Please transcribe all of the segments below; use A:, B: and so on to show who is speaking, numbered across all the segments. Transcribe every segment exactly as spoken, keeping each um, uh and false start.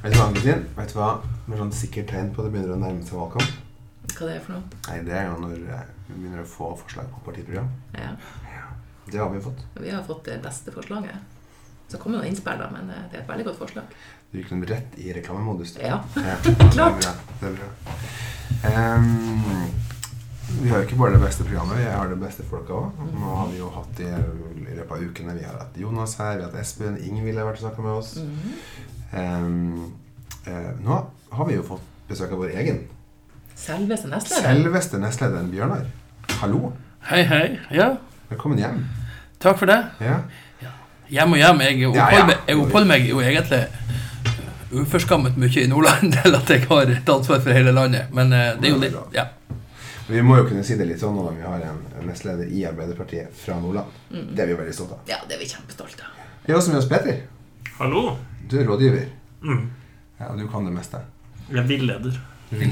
A: Vet du hva, Kristin? Vet du hva? Med sånn sikkert tegn på det begynner å nærme seg valgkamp.
B: Hva det er for noe?
A: Nei, det er jo når vi begynner å få forslag på partiprogram.
B: Ja.
A: Ja. Det har vi fått.
B: Vi har fått det beste forslaget. Så kommer noen innspill da, men det er et veldig godt forslag.
A: Du gikk den rett i reklamemodus.
B: Ja,
A: ja.
B: klart.
A: Det er bra. Det er bra. Um, vi har jo ikke bare det beste programmet, vi har det beste folka også. Nå har vi jo hatt i, i løpet av ukene, vi har hatt Jonas her, vi har hatt Espen, Ingvild har vært og snakket med oss. Mm-hmm. um, uh, nå har vi jo fått besøk av vår egen.
B: Selveste nestlederen.
A: Selveste nestlederen Bjørnar. Hallo.
C: Hei, hei. Ja.
A: Velkommen hjem.
C: Takk for det.
A: Ja.
C: Ja. Hjem og hjem. Jeg oppholder, ja, ja. Jeg oppholder meg jo egentlig uforskammet mye i Nordland, til at jeg har et ansvar for hele landet. Men uh, det er jo litt, ja.
A: Vi må jo kunne si det litt sånn når vi har en, en nestleder i Arbeiderpartiet fra Nordland. Mm. Det er vi jo veldig stolt av.
B: Ja, det er vi kjempestolt av.
A: Vi har også med oss Peter.
D: Hallo.
A: Du er rådgiver.
D: Mm.
A: Ja, og du kan det meste.
D: Jeg er villeder.
A: Men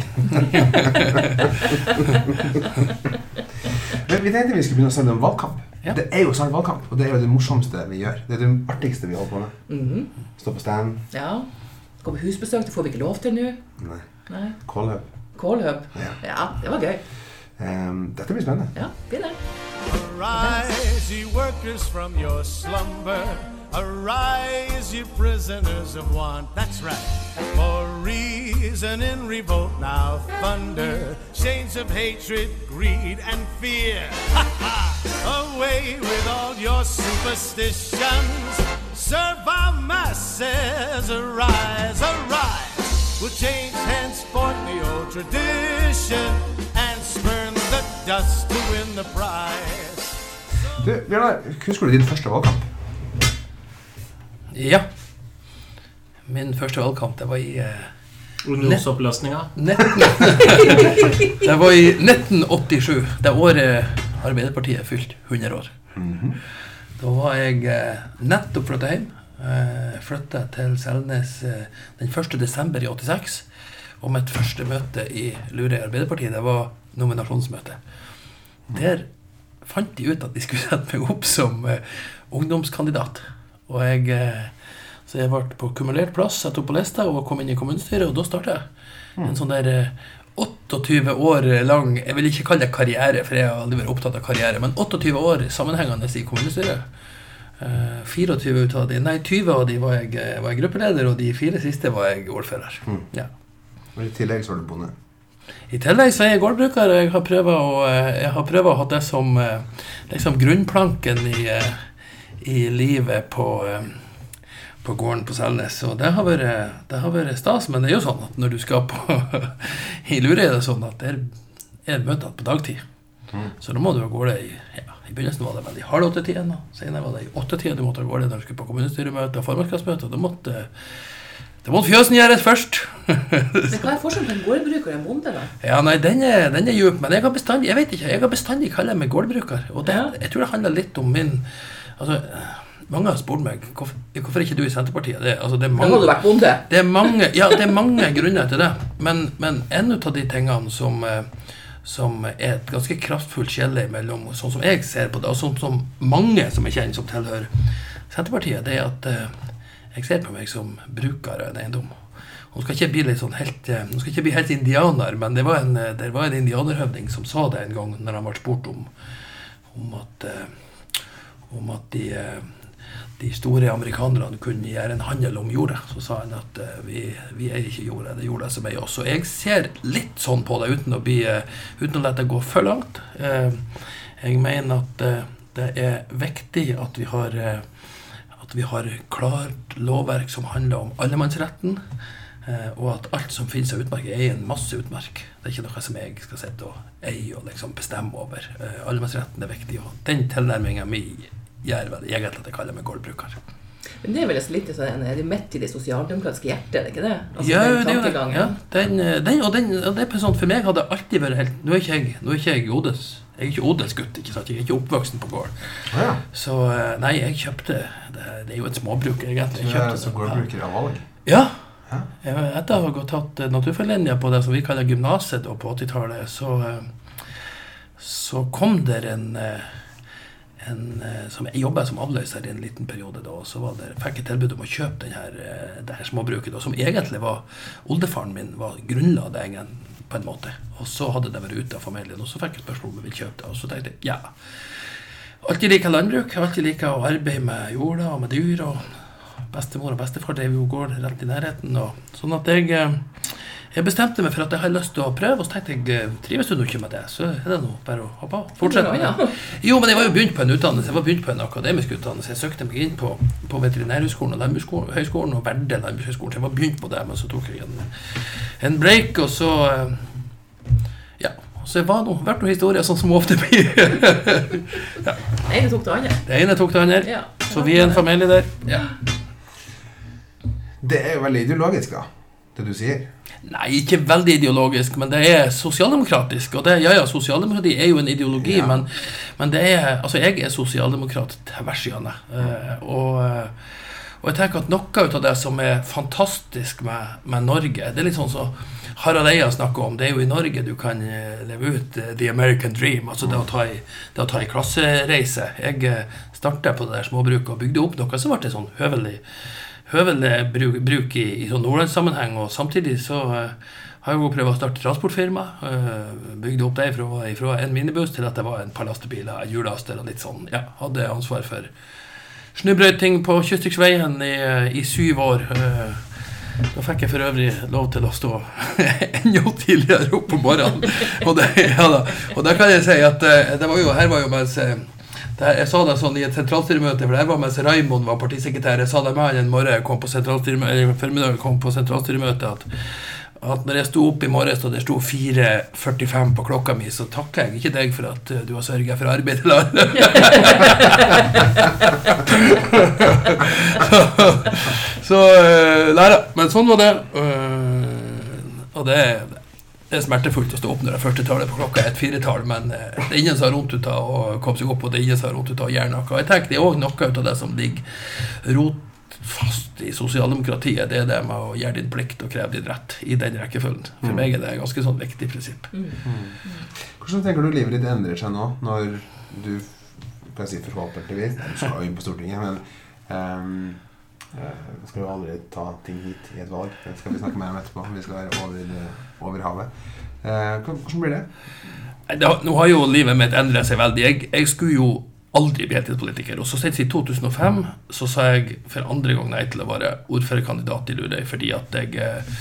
A: vi tenkte vi skulle begynne å snakke om valgkamp. Ja. Det er jo snart valgkamp, og det er jo det morsomste vi gjør. Det er det artigste vi holder på med. Mm-hmm. Stå på stand.
B: Ja. Gå på husbesøk, det får vi ikke lov til nå.
A: Nei.
B: Nei.
A: Kålhøp.
B: Kålhøp. Ja. Ja, det var gøy.
A: Um, dette blir spennende.
B: Ja, det blir det.
E: Arise, ye workers from your slumber. Arise, ye prisoners of want. That's right. For reason in revolt now thunder. Chains of hatred, greed, and fear. Ha ha! Away with all your superstitions. Serve our masses. Arise, arise. We'll change henceforth the old tradition and spurn the dust to win the prize.
A: Du, Bjørnar, husker du din første valgkamp?
C: Ja. Min første valgkamp, det var i... Uh,
D: Unionsoppløsninga?
C: Det var i nitten åttisju, det året Arbeiderpartiet fylt hundre år. Mm-hmm. Da var jeg uh, nettopp flyttet hjem. Uh, flyttet til Selnes uh, den første desember i åttiseks, og mitt første møte i Lure Arbeiderpartiet, det var nominasjonsmøte. Der fant de ut at de skulle sette meg opp som uh, ungdomskandidat, og jeg uh, så jeg ble på kumulert plass, satt opp på lista og kom inn i kommunestyret, og da startet jeg en sånn der uh, åttityve år lang, jeg vil ikke kalle det karriere, for jeg har aldri vært opptatt av karriere, men åttityve år sammenhengende i kommunestyret. Uh, fireogtyve ut av de, nei, tyve av de var jeg, var jeg gruppeleder, og de fire siste var jeg ordfører. Mm. Ja.
A: Og i tillegg så var du bonde?
C: I tillegg så er jeg gårdbruker, og jeg har prøvet å, jeg har prøvet å ha det som liksom grunnplanken i, i livet på, på gården på Selnes, og det har vært, det har vært stas, men det er jo sånn at når du skal på i Lure er det sånn at det er, er møter på dagtid. Mm. Så da må du gå det i, ja, i begynnelsen var det vel i halv åtte-tiden, senere var det i åtte-tiden, du måtte gå det når du skulle på kommunestyremøte og formannskapsmøte, og da måtte, da måtte fjøsen gjøres først.
B: Men hva er forskjellen på en gårdbruker og en bonde da?
C: Ja, nei, den er, den er djup, men jeg har bestandig, jeg vet ikke, jeg har bestandig kallet meg gårdbruker, og det, jeg tror det handler litt om min, altså, mange har spurt meg, hvorfor, hvorfor ikke du i Senterpartiet? Det, altså, det er mange,
B: da har du vært bonde.
C: Det er mange, ja, det er mange grunner til det, men, men en av de tingene som, som er et ganske kraftfullt skille mellom, sånn som jeg ser på det, og sånn som mange som jeg kjenner som tilhører Senterpartiet, det er at jeg ser på meg som bruker av en eiendom. Nå skal ikke bli litt sånn helt, nå skal ikke bli helt indianer, men det var en, det var en indianerhøvding som sa det en gang når han var spurt om, om at, om at de, de store amerikanerne kunne gjøre en handel om jorda, så sa han at uh, vi, vi er ikke jorda, det er jorda som er oss. Og jeg ser litt sånn på det uten å, bli, uh, uten å lette det gå for langt. Uh, jeg mener at uh, det er viktig at vi har, uh, at vi har klart lovverk som handler om allemannsretten, uh, og at alt som finnes av utmark er en masse utmark. Det er ikke noe som jeg skal sette og eie og liksom bestemme over. Uh, allemannsretten er viktig, og den tilnærmingen min gjør vel egentlig at jeg kaller meg gårdbruker.
B: Men det er vel litt sånn, er det midt i det sosialdemokratiske hjertet, er det ikke det? Altså,
C: ja,
B: den
C: det er jo det. Ja, den, den, og, den, og det er sånn, for meg har det alltid vært helt, nå er ikke jeg, nå er ikke jeg odels, jeg er ikke odelsgutt, ikke sant? Jeg er ikke oppvoksen på gård. Ja. Så nei, jeg kjøpte, det, det er jo et småbruk egentlig.
A: Du er så gårdbruker av valg?
C: Ja. Ja. Etter å ha gått tatt naturfaglinja på det som vi kaller gymnaset på åttitallet, så, så kom der en en, som jeg jobbet som avløser i en liten periode da, og så var det, fikk jeg tilbud om å kjøpe den her, det her småbruket da, som egentlig var, oldefaren min var grunnla det egen på en måte, og så hadde det vært ute av familien, og så fikk jeg spørsmål om jeg ville kjøpe det, og så tenkte jeg, ja, alltid liker landbruk, alltid liker å arbeide med jorda og med dyr, og bestemor og bestefar drev jo gård rett i nærheten, og sånn at jeg, jeg bestemte meg for at jeg hadde lyst til å prøve, og så tenkte jeg, trives du nå ikke med det, så er det nå bare å hoppe av, fortsette med det. Jo, men jeg var jo begynt på en utdannelse, jeg var begynt på en akademisk utdannelse, jeg søkte meg inn på, på veterinærhøgskolen og landbrukshøgskolen og Verde landbrukshøgskolen, så jeg var begynt på det, men så tok jeg en, en break, og så, ja, så det var noe, vært noen historier sånn som ofte blir. Ja.
B: Det ene tok det andre.
C: Det ene tok det andre, ja. Så vi er en familie der. Ja.
A: Det er jo veldig ideologisk da, det du sier.
C: Nei, ikke veldig ideologisk, men det er sosialdemokratisk, og det, ja, ja, sosialdemokrati er jo en ideologi, ja. men, men det er, altså jeg er sosialdemokrat til versjane, uh, og, og jeg tenker at noe av det som er fantastisk med, med Norge, det er litt sånn så Harald Eia snakker om, det er jo i Norge du kan leve ut the American dream, altså det å ta i, det å ta i klassereise. Jeg startet på det der småbruket og bygde opp noe som ble sånn høvelig, høvelig bruk, bruk i, i sånn Nordlandssammenheng, og samtidig så uh, har jeg jo prøvd å starte transportfirma, uh, bygde opp det fra, fra en minibuss til at det var en par lastebiler, en hjullaster og litt sånn, ja, hadde ansvar for snøbrøyting på Kystryksveien i, i syv år, uh, Da fikk jeg for øvrig lov til å stå enda tidligere opp på morgenen. Og det, ja da, og der kan jeg si at det var jo, her var jo mens, det, jeg sa det sånn i et sentralstyremøte, for der var mens Raimond var partisekretær, jeg sa det med han en morgen, kom på sentralstyremøte, formiddag kom på sentralstyremøte, at, at når jeg sto opp i morges, og det sto fire førtifem på klokka mi, så takker jeg ikke deg for at du har sørget for arbeid til alle. Så, nei da, men sånn var det, og det, det er smertefullt å stå opp når det er første tallet på klokka et firetall, men det er ingen som har rundt ut av å komme seg opp, og det er ingen som har rundt ut av å gjøre noe. Jeg tenker det er også noe ut av det som ligger rot fast i sosialdemokratiet, det er det med å gjøre din plikt og kreve din rett i den rekkefølgen. For meg er det et ganske sånn viktig prinsipp.
A: Mm. Mm. Hvordan tenker du livet ditt endrer seg nå, når du, kan jeg si forhåpentligvis, du skal jo inn på Stortinget, men um, uh, skal jo aldri ta ting hit i et valg, det skal vi snakke mer om etterpå, vi skal være over, over havet. Uh, hvordan blir det?
C: det? Nå har jo livet mitt endret seg veldig. Jeg, jeg skulle jo aldri bli heltidspolitiker, og så sett i to tusen og fem så sa jeg for andre gang nei til å være ordførerkandidat i Lurøy, fordi at jeg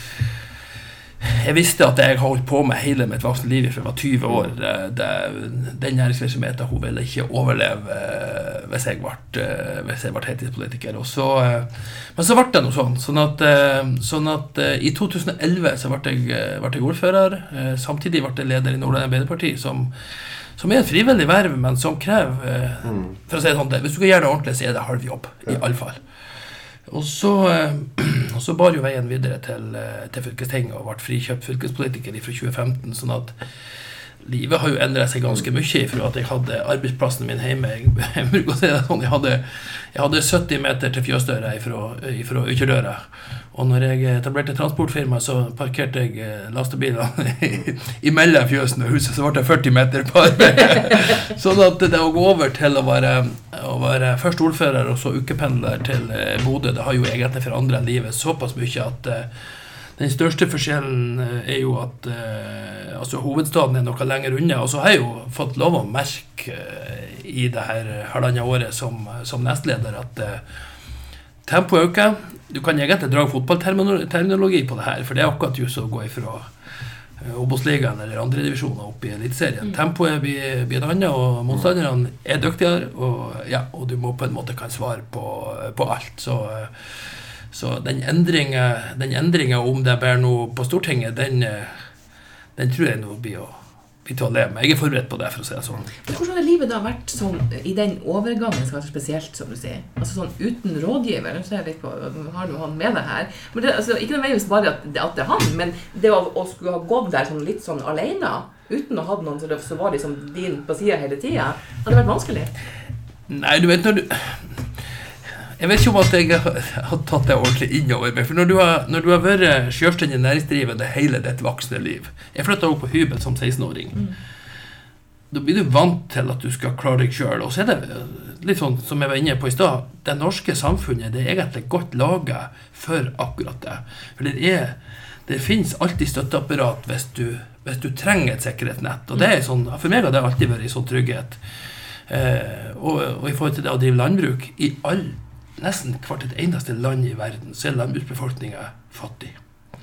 C: jeg visste at jeg har holdt på med hele mitt voksne liv for jeg var tyve år. Det, det, den næringsvirksomheten hun ville ikke overleve hvis jeg ble, hvis jeg ble heltidspolitiker. Og så, men så ble det noe sånn, sånn at, sånn at i to tusen og elleve så ble jeg, ble jeg ordfører, samtidig ble jeg leder i Nordland Arbeiderparti, som som er en frivillig verv, men som krever, mm. for å si det sånn, hvis du skal gjøre det ordentlig, så er det halv jobb, ja. I alle fall. Og så, og så bar jo veien videre til, til fylkestinget, og ble frikjøpt fylkespolitiker fra tjue femten, sånn at livet har jo endret seg ganske mye fra at jeg hadde arbeidsplassen min hjemme. Jeg, jeg bruker å si det sånn, jeg hadde, jeg hadde sytti meter til fjøsdøra fra, fra Ykerdøra. Og når jeg etablerte transportfirma, så parkerte jeg lastebilene imellom fjøsen og huset, så ble det førti meter på arbeid. Sånn at det å gå over til å være, å være først ordfører og så ukependler til Bodø, det har jo egentlig forandret livet såpass mye at den største forskjellen er jo at eh, altså hovedstaden er noe lenger unna, og så har jeg jo fått lov å merke eh, i det her halvandet året som, som nestleder at eh, tempoet øker. Du kan egentlig dra fotballterminologi på det her, for det er akkurat just å gå ifra eh, Obos-ligaen eller andre divisjoner opp i elitserien. Mm. Tempoet blir, blir et annet, og motstanderne er dyktigere, og, ja, og du må på en måte kan svare på, på alt. Så eh, Så den endringen, den endringen om det bærer noe på Stortinget, den, den tror jeg nå blir å, blir til å leve med. Jeg er forberedt på det, for å si det sånn.
B: Men hvordan har livet da vært sånn, i den overgangen, så spesielt, som du sier? Altså sånn uten rådgiver, så er jeg litt på, har du han med deg her? Men det, altså, ikke nødvendigvis bare at, at det er han, men det å, å skulle ha gått der sånn, litt sånn alene, uten å ha noen som var liksom din på siden hele tiden, har det vært vanskelig?
C: Nei, du vet, når du... Jeg vet ikke om at jeg har tatt det ordentlig innover meg, for når du har, når du har vært selvstendig næringsdrivende hele ditt voksne liv. Jeg flyttet opp på hybel som seksten-åring. Mm. da blir du vant til at du skal klare deg selv. Og så er det litt sånn som jeg var inne på i sted, det norske samfunnet det er egentlig godt laget for akkurat det. For det, er, det finnes alltid støtteapparat hvis du, hvis du trenger et sikkerhetsnett. Og det er sånn, for meg har det alltid vært en sånn trygghet. Eh, og, og i forhold til det å drive landbruk, i all, nesten hvert et eneste land i verden, så er landbruksbefolkningen fattig.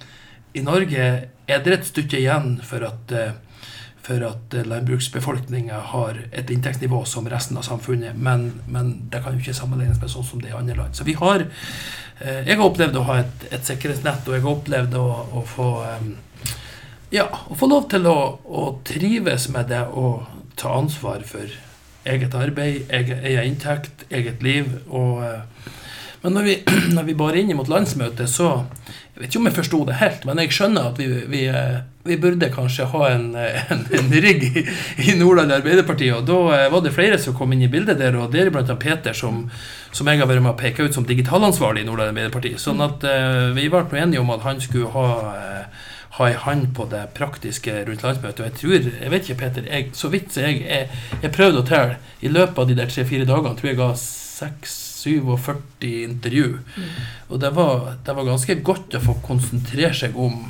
C: I Norge er det et stykke igjen for at for at landbruksbefolkningen har et inntektsnivå som resten av samfunnet, men, men det kan jo ikke sammenlignes med sånn som det i andre land. Så vi har, eh, jeg har opplevd å ha et, et sikkerhetsnett, og jeg har opplevd å, å få, eh, ja, å få lov til å, å trives med det og ta ansvar for eget arbeid, egen, egen inntekt, eget liv. Og, eh, men når vi, når vi bar inn mot landsmøtet, så jeg vet ikke om jeg forstod det helt, men jeg skjønner at vi, vi, vi burde kanskje ha en, en, en rigg i, i Nordland Arbeiderparti, og da var det flere som kom inn i bildet der, og det er blant annet Peter, som, som jeg har vært med å peke ut som digitalansvarlig i Nordland Arbeiderparti. Sånn at uh, vi var enige om at han skulle ha, uh, ha en hand på det praktiske rundt landsmøtet, og jeg tror, jeg vet ikke Peter, jeg, så vidt så jeg, jeg, jeg prøvde å telle, i løpet av de der tre-fire dagene, tror jeg ga seks syvogførti intervju. Mm. Og det var, det var ganske godt å få konsentrere seg om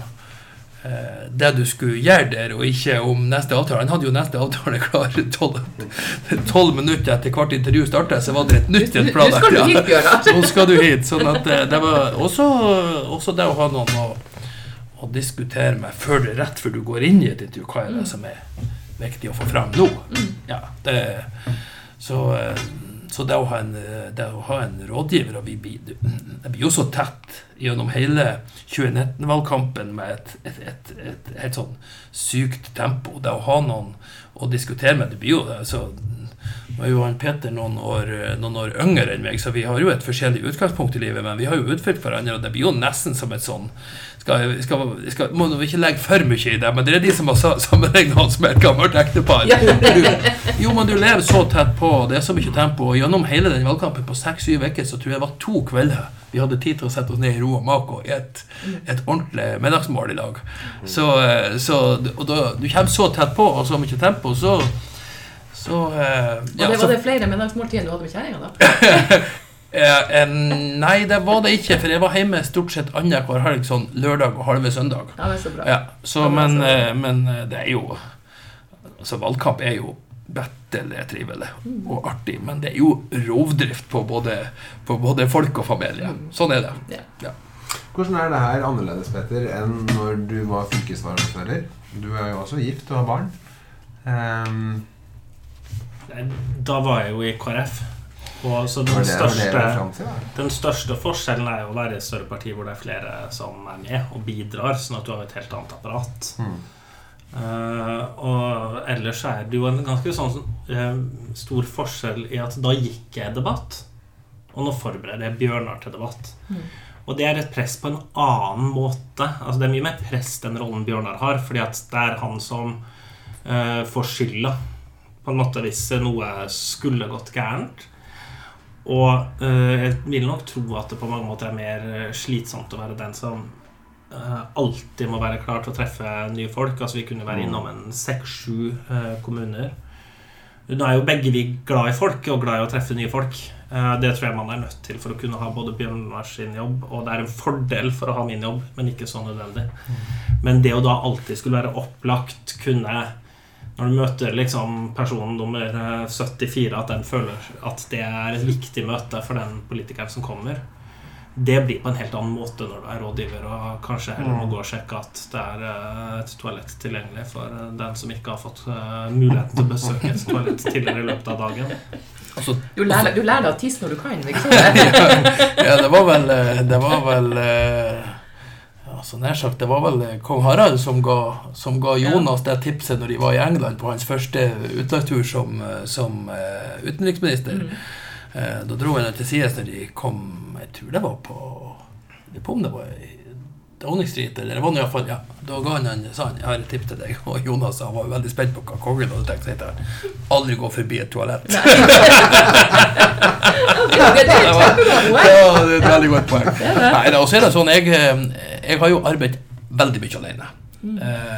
C: eh, det du skulle gjøre der, og ikke om neste avtale. Han hadde jo neste avtale klar tolv minutter etter hvert intervju startet, så var det et nytt et plan.
B: Nå skal du hit, Bjørn.
C: Nå skal du hit. Sånn at det var også, også det å ha noen å, å diskutere med før det rett før du går inn i et intervju. Hva er det som er viktig å få frem nå? Ja, det, så... Så det å ha en, det å ha en rådgiver, og vi blir, det blir jo så tett gjennom hele tjue nitten-valgkampen med et, et, et, et, et sånn sykt tempo. Det å ha noen å diskutere med, det blir jo det. Så nå er jo han Peter noen år, noen år yngre enn meg, så vi har jo et forskjellig utgangspunkt i livet, men vi har jo utfylt hverandre, og det blir jo nesten som et sånn, skal, skal, skal, må vi ikke legge for mye i det, men det er de som har sammenlegnet hans med et gammelt ektepar. Du, jo, men du lever så tett på, det er så mye tempo, og gjennom hele den valgkampen på seks-syv vekker, så tror jeg det var to kvelder vi hadde tid til å sette oss ned i ro og mak og et, et ordentlig middagsmål i lag. Så, så og da, du kommer så tett på, og så mye tempo, så Så, uh,
B: og
C: ja,
B: det var
C: så,
B: det flere middagsmåltider du hadde med kjæringa da?
C: uh, um, nei, det var det ikke, for jeg var hjemme stort sett andre hver helg, sånn lørdag og halve søndag.
B: Ja, det er så bra.
C: Ja, så, men, uh, men det er jo, altså valgkamp er jo bettelig trivelig og artig, men det er jo rovdrift på både, på både folk og familie. Sånn er det.
B: Ja.
C: Ja.
A: Hvordan er det her annerledes, Peter, enn når du var fylkesvaraordfører? Du er jo også gift og har barn. Um,
D: Da var jeg jo i K R F, og så den, det, største, til, den største forskjellen er jo å være i et større parti hvor det er flere som er med og bidrar, sånn at du har et helt annet apparat. Mm. Uh, og ellers er det jo en ganske sånn uh, stor forskjell i at da gikk jeg debatt, og nå forbereder jeg Bjørnar til debatt. Mm. Og det er et press på en annen måte. Altså det er mye mer press den rollen Bjørnar har, fordi at det er han som uh, får skylda på en måte hvis noe skulle gått gærent. Og uh, jeg vil nok tro at det på mange måter er mer slitsomt å være den som uh, alltid må være klar til å treffe nye folk. Altså vi kunne være innom en seks-sju uh, kommuner. Nå er jo begge vi glad i folk og glad i å treffe nye folk. Uh, det tror jeg man er nødt til for å kunne ha både Bjørnar sin jobb, og det er en fordel for å ha min jobb, men ikke så nødvendig. Men det å da alltid skulle være opplagt, kunne når du møter liksom personen nummer syttifire, at den føler at det er et viktig møte for den politikeren som kommer, det blir på en helt annen måte når du er rådgiver, og kanskje heller må gå og sjekke at det er et toalett tilgjengelig for den som ikke har fått muligheten til å besøke et toalett tidligere i løpet av dagen.
B: Altså, du lærer, du lærer deg å tisse når du kan, ikke sant?
C: ja, ja, det var vel det var vel altså nær sagt, det var vel kong Harald som ga, som ga Jonas det tipset når de var i England på hans første utlandstur som, som uh, utenriksminister. Mm. Uh, da dro han til sides når de kom, jeg tror det var på, jeg på om det var i Downing Street, eller det var i hvert fall, ja. Da ga han, han sa han, jeg har et tips til deg, og Jonas han var veldig spent på hva kongen hadde tenkt seg til. Aldri gå forbi et toalett.
B: Nei. ja, det er et kjempegodt poeng.
C: Ja, det er et veldig godt poeng. Nei, da, og så er det sånn, jeg, jeg har jo arbeidet veldig mye alene. Mm.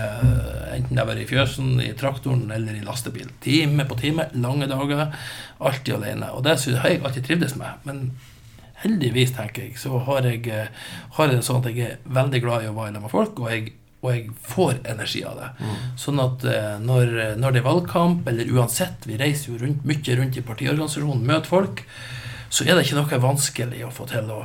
C: Eh, enten det var i fjøsen, i traktoren eller i lastebil. Time på time, lange dager, alltid alene. Og det synes jeg alltid trivdes med. Men heldigvis, tenker jeg, så har jeg, har jeg det sånn at jeg er veldig glad i å være med folk, og jeg, og jeg får energi av det. Mm. Sånn at eh, når, når det er valgkamp, eller uansett, vi reiser jo rundt, mye rundt i partiorganisasjonen, møter folk, så er det ikke noe vanskelig å få til å,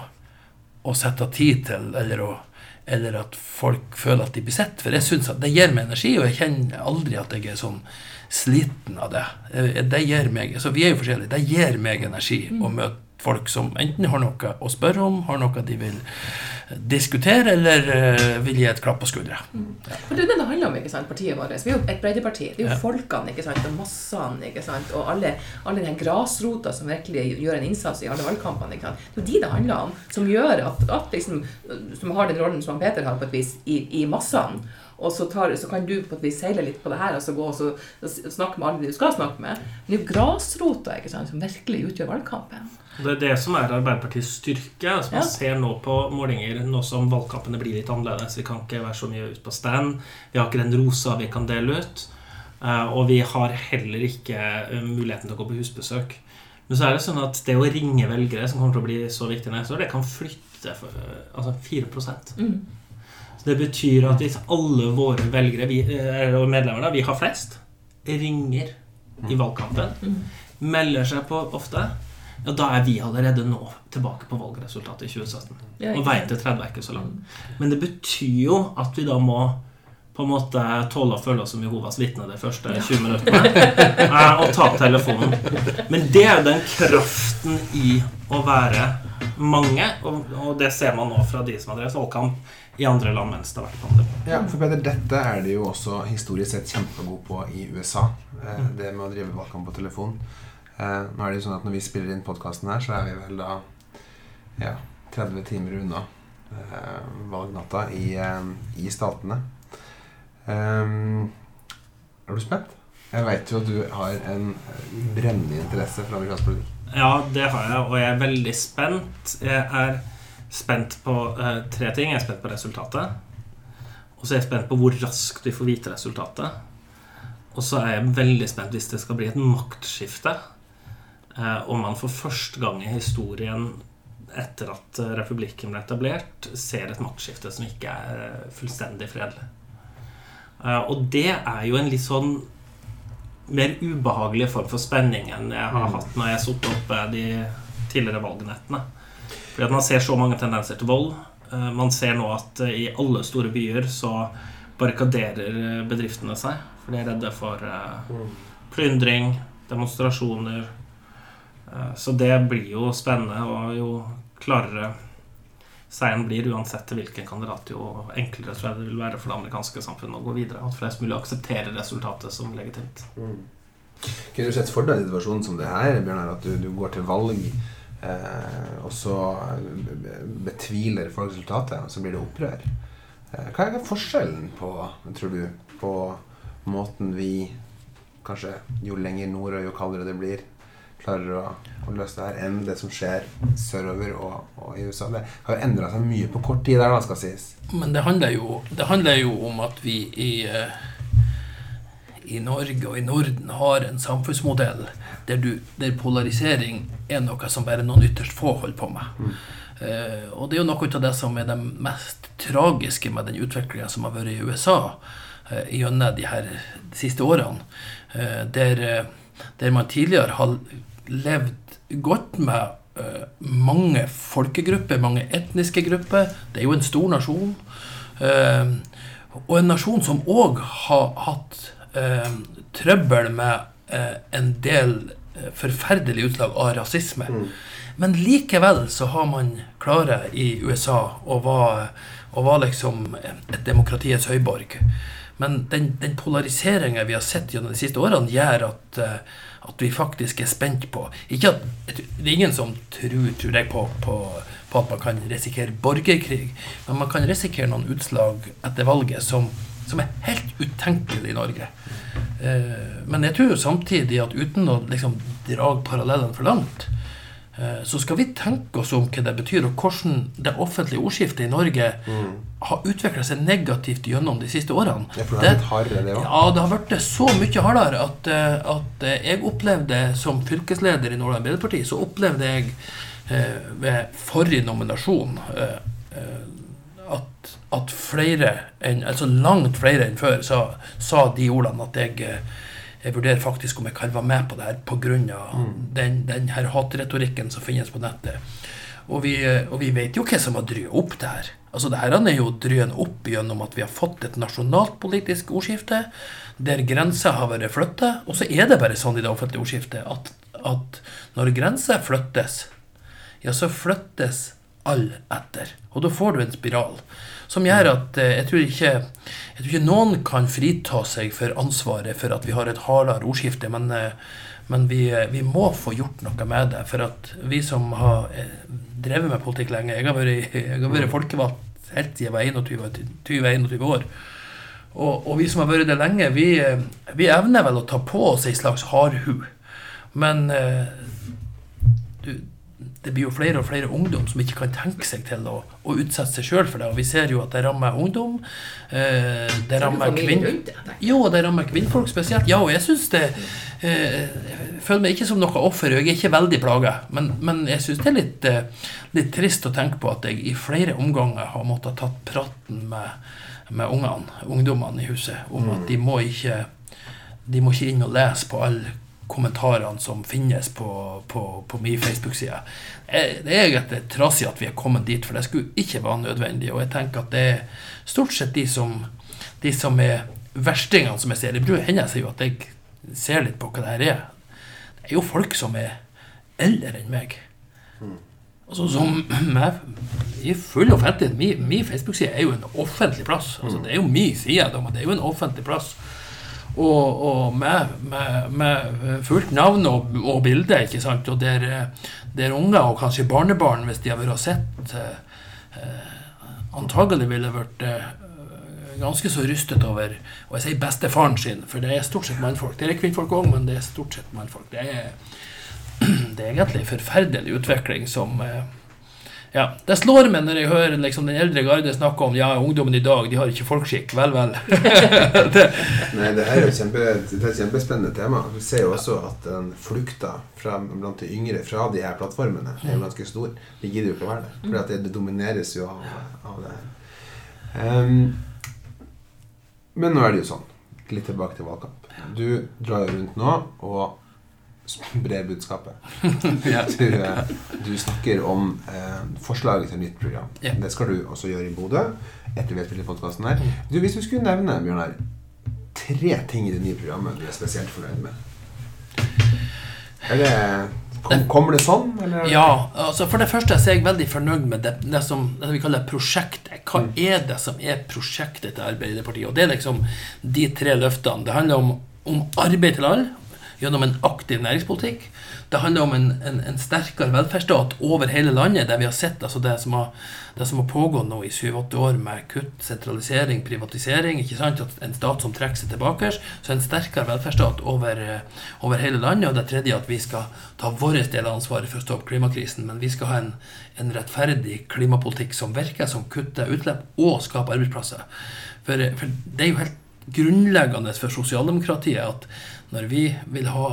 C: å sette tid til, eller å eller at folk føler at de blir sett, for jeg synes at det gir meg energi, og jeg kjenner aldri at jeg er sånn sliten av det. Det gir meg, så vi er jo forskjellige, det gir meg energi å møte folk som enten har noe å spørre om, har noe de vil diskutere, eller uh, vil gi et klapp på skuldre.
B: Mm. Ja. For det er det det handler om, ikke sant, partiet vårt. Vi er jo et breddeparti. Det er jo ja. folkene, ikke sant, og massene, ikke sant, og alle, alle den grasrota som virkelig gjør en innsats i alle valgkampene, ikke sant. Det er jo de det handler om, som gjør at, at liksom, som har den rollen som Peter har på et vis i, i massene, og så, tar, så kan du på et vis seile litt på det her, og så gå og, så, og snakke med alle de du skal snakke med. Men det er jo grasrota, ikke sant, som virkelig utgjør valgkampen.
D: Det er det som er Arbeiderpartiets styrke. Altså, man ja. ser nå på målinger, nå som valgkampene blir litt annerledes. Vi kan ikke være så mye ut på stand. Vi har ikke den rosa vi kan dele ut. Og vi har heller ikke muligheten til å gå på husbesøk. Men så er det sånn at det å ringe velgere, som kommer til å bli så viktig neste år, det kan flytte for, altså fire prosent. Mm. Så det betyr at hvis alle våre velgere vi, og medlemmer, vi har flest, ringer i valgkampen, mm. melder seg på ofte, ja, da er vi allerede nå tilbake på valgresultatet i tjue sytten. Og veien til tretti er ikke så lang. Men det betyr jo at vi da må på en måte tåle å føle oss som Jehovas vitne de første tjue minuttene og ta telefonen. Men det er den kraften i å være mange, og det ser man nå fra de som har drevet valgkamp i andre land mens det har vært pandemi.
A: Ja, for Peter, dette er det jo også historisk sett kjempegod på i U S A, det med å drive valgkamp på telefon. Uh, nå er det jo sånn at når vi spiller inn podcasten her, så er vi vel da ja, tretti timer unna uh, valgnatta i, uh, i statene. Um, er du spent? Jeg vet jo at du har en brennende interesse for amerikansk.
D: Ja, det har jeg, og jeg er veldig spent. Jeg er spent på uh, tre ting. Jeg er spent på resultatet, og så er jeg spent på hvor raskt vi får vite resultatet, og så er jeg veldig spent hvis det skal bli et maktskifte. Eh, om man for første gang i historien etter at republikken ble etablert ser et maktskifte som ikke er fullstendig fredelig. Eh, og det er jo en litt sånn mer ubehagelig form for spenning enn jeg har hatt når jeg satt opp de tidligere valgnettene. Fordi at man ser så mange tendenser til vold. Eh, man ser nå at i alle store byer så barrikaderer bedriftene seg, for de er redde for eh, plyndring, demonstrasjoner. Så det blir jo spennende, og jo klarere seieren blir uansett til hvilken kandidat, jo enklere tror jeg det vil være for det amerikanske samfunnet å gå videre, at flest mulig aksepterer resultatet som legitimt. Mm.
A: Kunne du sett for deg en situasjon som det her, Bjørnar, at du, du går til valg eh, og så betviler folk resultatet, og så blir det opprør? Eh, hva er forskjellen på, tror du, på måten vi kanskje jo lenger nord og jo kaldere det blir klarer å, å løse det her enn det som skjer sørover og, og i U S A? Det har jo endret seg mye på kort tid der, da skal sies.
C: Men det handler jo, det handler jo om at vi i, i Norge og i Norden har en samfunnsmodell der, du, der polarisering er noe som bare noen ytterst få holder på med. Mm. Uh, og det er jo noe av det som er det mest tragiske med den utviklingen som har vært i U S A uh, gjennom de her de siste årene, uh, der, der man tidligere har levd godt med uh, mange folkegrupper, mange etniske grupper. Det er jo en stor nasjon, uh, og en nasjon som også har hatt uh, trøbbel med uh, en del uh, forferdelige utslag av rasisme. Mm. Men likevel så har man klart i U S A å være, å være liksom et demokratiets høyborg. Men den, den polariseringen vi har sett gjennom de siste årene gjør at uh, at vi faktisk er spent på. Ikke at, det er ingen som tror, tror jeg på, på, på at man kan risikere borgerkrig, men man kan risikere noen utslag etter valget som, som er helt utenkelig i Norge. Eh, men jeg tror jo samtidig at uten å liksom dra parallellen for langt, så skal vi tenke oss om hva det betyr, og hvordan det offentlige ordskiftet i Norge mm. har utviklet seg negativt gjennom de siste årene.
A: Ja, for det er litt hardere det også.
C: Ja, det har vært så mye hardere at, at jeg opplevde som fylkesleder i Nordland Arbeiderparti, så opplevde jeg eh, ved forrige nominasjon eh, at, at flere, enn, altså langt flere enn før, sa, sa de ordene at jeg Jeg vurderer faktisk om jeg kan være med på det her på grunn av mm. den, den her hatretorikken som finnes på nettet. Og vi, og vi vet jo hva som har dryet opp det her. Altså det her er jo dryen opp gjennom at vi har fått et nasjonalt politisk ordskifte, der grenser har vært flyttet, og så er det bare sånn i det offentlige ordskiftet at, at når grenser flyttes, ja så flyttes all etter. Og da får du en spiral som gjør at eh, jeg, tror ikke, jeg tror ikke noen kan frita seg for ansvaret for at vi har et hardere ordskifte, men, eh, men vi, vi må få gjort noe med det, for at vi som har eh, drevet med politikk lenge, jeg har vært, jeg har vært folkevalgt helt siden jeg var tjue einogtjue år, og, og vi som har vært det lenge, vi, vi evner vel å ta på oss en slags hardhu, men eh, du det blir jo flere og flere ungdom som ikke kan tenke seg til å, å utsette seg selv for det, og vi ser jo at det rammer ungdom, eh, det rammer kvinn... Jo, det rammer kvinnfolk spesielt. Ja, og jeg synes det, eh, jeg føler meg ikke som noe offer, og jeg er ikke veldig plaget, men, men jeg synes det er litt, eh, litt trist å tenke på at jeg i flere omganger har måttet tatt praten med, med ungene, ungdommene i huset, om at de må ikke, de må ikke inn og lese på alle kommentarene som finnes på, på, på min Facebook-side. Det er egentlig trasig at vi har kommet dit, for det skulle ikke være nødvendig, og jeg tenker at det er stort sett de som, de som er verstingene som jeg ser. Det burde hende seg jo at jeg ser litt på hva det her er. Det er jo folk som er eldre enn meg. Altså som meg, i full offentlighet, min, min Facebook-side er jo en offentlig plass. Altså, det er jo min side, det er jo en offentlig plass. Og, og med, med, med fullt navn og, og bilde, ikke sant? Og der, der unger og kanskje barnebarn, hvis de har vært sett, eh, antagelig ville vært eh, ganske så rystet over, og jeg sier bestefaren sin, for det er stort sett mannfolk. Det er kvinnfolk også, men det er stort sett mannfolk. Det er, det er egentlig en forferdelig utvikling som... Eh, Ja, det slår meg når jeg hører liksom, den eldre garde snakke om ja, ungdommen i dag, de har ikke folkskikk, vel, vel.
A: det. Nei, det her er jo kjempe, det er et kjempespennende tema. Vi ser jo også at den flukta fra, blant de yngre fra de her plattformene er jo ganske stor. De gidder jo ikke å være det, for det, det domineres jo av, av det her. Um, men nå er det jo sånn, litt tilbake til valgkamp. Du drar jo rundt nå, og brer budskapet. du, du snakker om eh, forslaget til nytt program. Yeah. Det skal du også gjøre i Bodø, etter vi har spilt i podcasten her. Du, hvis du skulle nevne, Bjørnar, tre ting i det nye programmet du er spesielt fornøyd med. Er det, kom, kommer det sånn? Eller?
C: Ja, altså for det første så er jeg veldig fornøyd med det, det som det vi kaller prosjektet. Hva mm. er det som er prosjektet til Arbeiderpartiet? Og det er liksom de tre løftene. Det handler om, om arbeid til alle, gjennom en aktiv næringspolitikk. Det handler om en, en, en sterkere velferdsstat over hele landet, der vi har sett altså det, som har, det som har pågått nå i syv åtte år med kutt, sentralisering, privatisering, ikke sant? At en stat som trekker seg tilbake, så en sterkere velferdsstat over, over hele landet, og det tredje at vi skal ta vår del av ansvaret for å stoppe klimakrisen, men vi skal ha en, en rettferdig klimapolitikk som virker, som kutter utslipp og skaper arbeidsplasser. For, for det er jo helt grunnleggende for sosialdemokratiet at når vi vil ha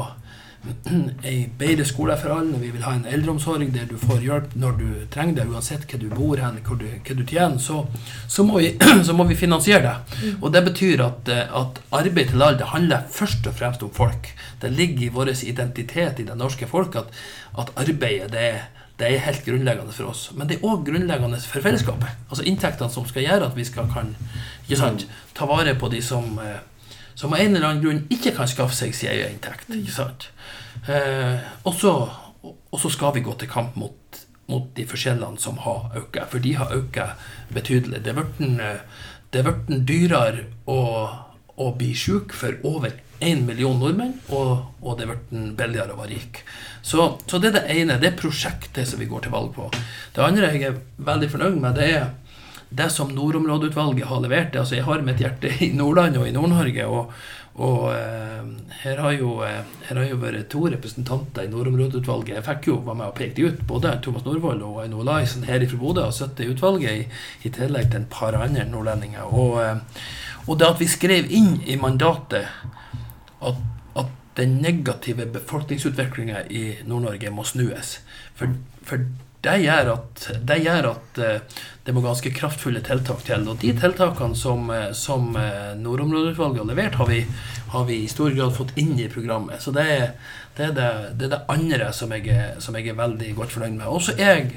C: en bedre skole for alle, når vi vil ha en eldreomsorg der du får hjelp når du trenger det, uansett hva du bor hen, hva du, hva du tjener, så, så, må vi, så må vi finansiere det. Og det betyr at, at arbeid til alle, det handler først og fremst om folk. Det ligger i vår identitet i det norske folk at, at arbeidet, det er, det er helt grunnleggende for oss. Men det er også grunnleggende for fellesskapet. Altså inntektene som skal gjøre at vi skal kan, ikke sant, ta vare på de som... som av en eller annen grunn ikke kan skaffe seg sin egen inntekt, ikke sant? Eh, og, så, og så skal vi gå til kamp mot, mot de forskjellene som har økt, for de har økt betydelig. Det er vært dyrere å, å bli syk for over en million nordmenn, og, og det er vært billigere å være rik. Så, så det er det ene, det er prosjektet som vi går til valg på. Det andre jeg er veldig fornøyd med, det er det som Nordområdeutvalget har levert, altså jeg har mitt hjerte i Nordland og i Nord-Norge, og, og eh, her, har jo, eh, her har jo vært to representanter i Nordområdeutvalget. Jeg fikk jo være med og peke ut, både Thomas Norvoll og Aino Olaisen her fra Bodø, og satt i utvalget i, i tillegg til en par andre nordlendinger. Og, eh, og det at vi skrev inn i mandatet at, at den negative befolkningsutviklingen i Nord-Norge må snues, for, for det gjør at, det gjør at uh, det må ganske kraftfulle tiltak til, og de tiltakene som, som uh, Nordområdeutvalget har levert, har vi, har vi i stor grad fått inn i programmet. Så det er det, er det, det, er det andre som jeg, er, som jeg er veldig godt fornøyd med. Og så er jeg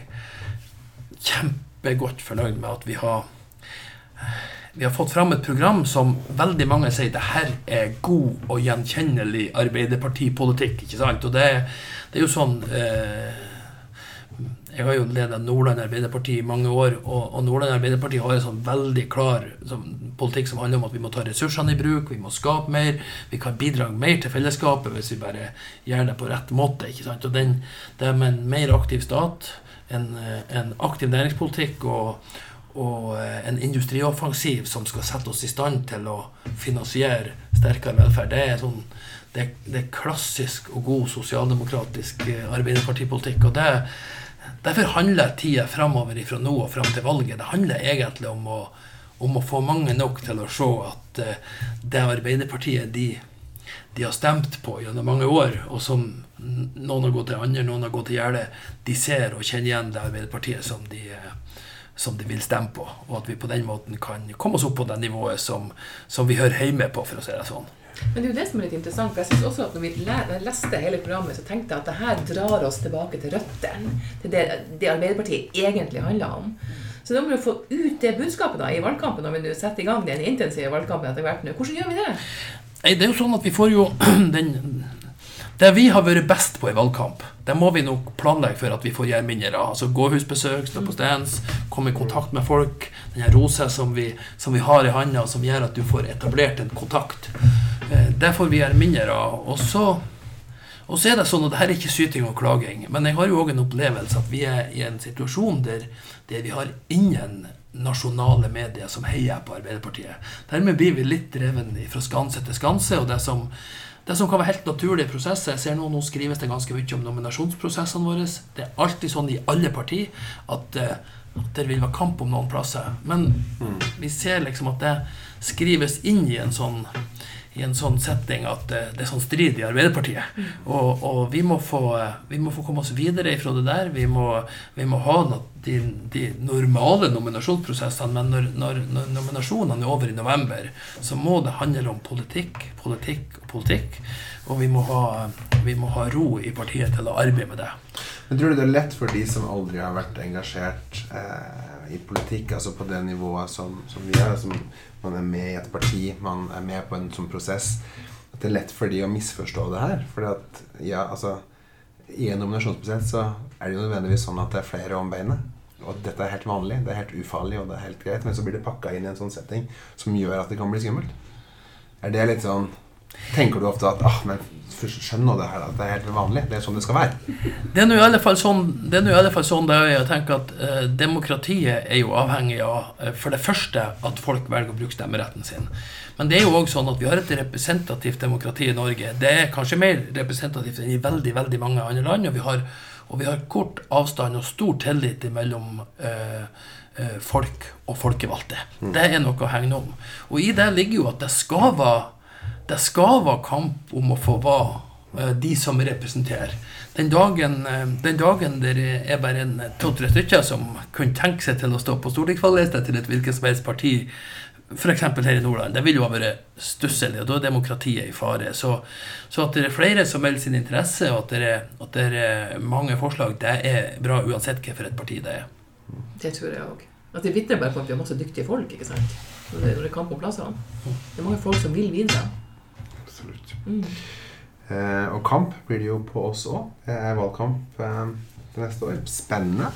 C: kjempegodt fornøyd med at vi har Vi har fått fram et program som veldig mange sier det her er god og gjenkjennelig arbeiderpartipolitikk, ikke sant? Og det, det er jo sånn eh, jeg har jo ledet Nordland Arbeiderparti i mange år, og, og Nordland Arbeiderparti har en sånn veldig klar sånn, politikk som handler om at vi må ta ressursene i bruk, vi må skape mer, vi kan bidra mer til fellesskapet hvis vi bare gjør det på rett måte, ikke sant? Og den, det er med en mer aktiv stat, en, en aktiv næringspolitikk og og en industrioffensiv som skal sette oss i stand til å finansiere sterkere velferd. Det er, sånn, det, det er klassisk og god sosialdemokratisk arbeiderpartipolitikk, og det, derfor handler tida fremover fra nå og frem til valget. Det handler egentlig om å, om å få mange nok til å se at det Arbeiderpartiet de, de har stemt på gjennom mange år, og som noen har gått til andre, noen har gått til Gjerde, de ser og kjenner igjen det Arbeiderpartiet som de som de vil stemme på, og at vi på den måten kan komme oss opp på det nivået som, som vi hører hjemme på, for å si det sånn.
B: Men det er jo det som er litt interessant, for jeg synes også at når vi leste hele programmet, så tenkte jeg at det her drar oss tilbake til røttene, til det, det Arbeiderpartiet egentlig handler om. Så da må vi få ut det budskapet da, i valgkampen, når vi nå setter i gang den intensive valgkampen etter hvert nå. Hvordan gjør vi det?
C: Nei, det er jo sånn at vi får jo den... Det vi har vært best på i valgkamp, det må vi nok planlegge for at vi får gjøre mindre av. Altså gåhusbesøk, stå på stands, komme i kontakt med folk, denne rosa som vi, som vi har i handa, som gjør at du får etablert en kontakt. Det får vi gjøre mindre av. Og så, og så er det sånn at dette er ikke syting og klaging, men jeg har jo også en opplevelse at vi er i en situasjon der, der vi har ingen nasjonale medier som heier på Arbeiderpartiet. Dermed blir vi litt dreven fra skanse til skanse, og det som Det som kan være helt naturlige prosesser, jeg ser nå, nå skrives det ganske mye om nominasjonsprosessene våre. Det er alltid sånn i alle partier at, at det vil være kamp om noen plasser. Men mm. vi ser liksom at det skrives inn i en sånn, i en sånn setting at det, det er sånn strid i Arbeiderpartiet. Mm. Og, og vi, må få, vi må få komme oss videre ifra det der. Vi må, vi må ha de, de normale nominasjonsprosessene, men når, når, når nominasjonene er over i november, så må det handle om politikk, politikk og politikk. Og vi må ha, vi må ha ro i partiet til å arbeide med det.
A: Men tror du det er lett for de som aldri har vært engasjert eh, i politikk, altså på det nivået som, som vi er, som man er med i et parti, man er med på en sånn prosess, at det er lett for de å misforstå det her? Fordi at, ja, altså, i en nominasjonsprosess så er det jo nødvendigvis sånn at det er flere om beinet. Og dette er helt vanlig, det er helt ufarlig, og det er helt greit, men så blir det pakket inn i en sånn setting som gjør at det kan bli skummelt. Er det litt sånn, tenker du ofte at, ah, men skjønner det her, at det er helt vanlig, det er sånn det skal være?
C: Det er nå i alle fall sånn, det er nå i alle fall sånn der jeg tenker at eh, demokratiet er jo avhengig av, eh, for det første, at folk velger å bruke stemmeretten sin. Men det er jo også sånn at vi har et representativt demokrati i Norge. Det er kanskje mer representativt enn i veldig, veldig mange andre land, og vi har, og vi har kort avstand og stor tillit mellom eh, eh, folk og folkevalgte. Mm. Det er noe å hegne om. Og i det ligger jo at det skal være Det skal være kamp om å få være uh, de som representerer. Den dagen, uh, den dagen der er bare en to-tre stykker som kunne tenke seg til å stå på stortingsvalglista til et hvilket som helst parti, for eksempel her i Nordland, det vil jo være stusselig, og da er demokratiet i fare. Så, så at det er flere som melder sin interesse, og at det er, at det er mange forslag, det er bra uansett hva for et parti det er.
B: Det tror jeg også. At det vitner bare på at vi har masse dyktige folk, ikke sant? Når det, når det er kamp om plassene. Det er mange folk som vil videre.
A: Absolutt. Mm. Eh, og kamp blir det jo på oss også. Det er valgkamp eh, til neste år. Spennende.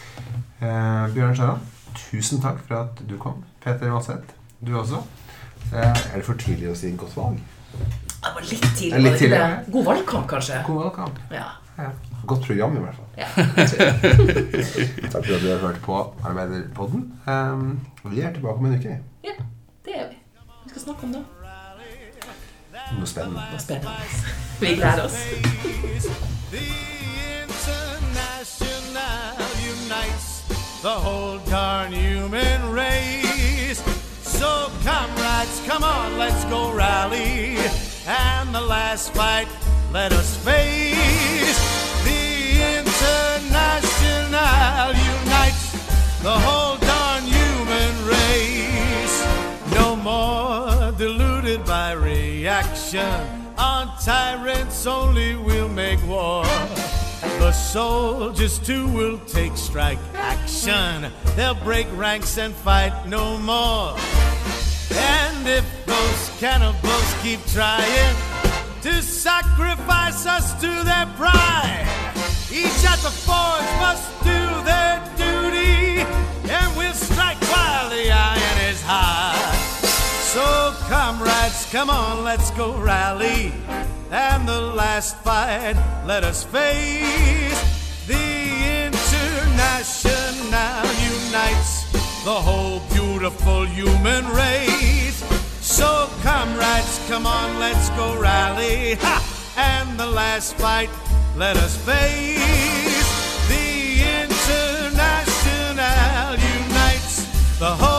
A: Eh, Bjørn Skjæran, tusen takk for at du kom. Peter Valseth, du også. Eh, er det for tidlig å si godt valg?
B: Det var litt tidlig.
A: Litt tidlig.
B: God valgkamp, kanskje.
A: God valgkamp.
B: Ja.
A: Ja. Godt program i hvert fall.
B: Ja, jeg tror det.
A: Takk for at du har hørt på Arbeiderpodden. Um, vi er tilbake om en uke.
B: Ja, det er vi. Vi skal snakke om det.
A: Noe spennende.
B: Noe spennende. Vi gleder oss.
E: The International unites the whole darn human race. So comrades, come on, let's go rally. And the last fight, let us face. The International unites the whole darn human race. No more deluded by reaction. On tyrants only will make war. The soldiers too will take strike action. They'll break ranks and fight no more. And if those cannibals keep trying to sacrifice us to their pride, each at the forge must do their duty, and we'll strike while the iron is hot. So comrades, come on, let's go rally. And the last fight, let us face. The International unites the whole beautiful human race. So comrades, come on, let's go rally. Ha! And the last fight, let us face. The International unites the whole